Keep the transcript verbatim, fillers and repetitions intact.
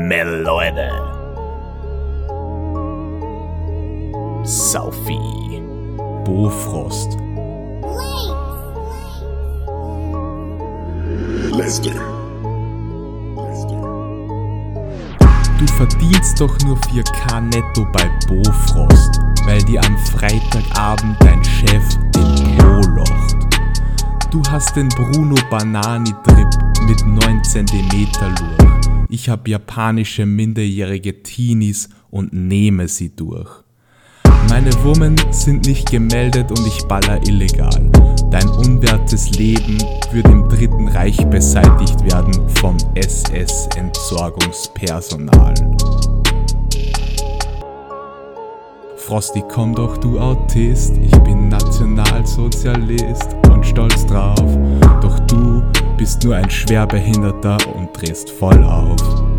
Mel, Leute. Saufi. Bofrost. Lester. Du verdienst doch nur vier K netto bei Bofrost, weil dir am Freitagabend dein Chef den Po locht. Du hast den Bruno Banani Trip mit neun Zentimeter Lur. Ich hab japanische minderjährige Teenies und nehme sie durch. Meine Women sind nicht gemeldet und ich baller illegal. Dein unwertes Leben wird im Dritten Reich beseitigt werden vom S S-Entsorgungspersonal. Frosty, komm doch, du Autist, ich bin Nationalsozialist und stolz drauf. Doch du bist nur ein Schwerbehinderter und drehst voll auf.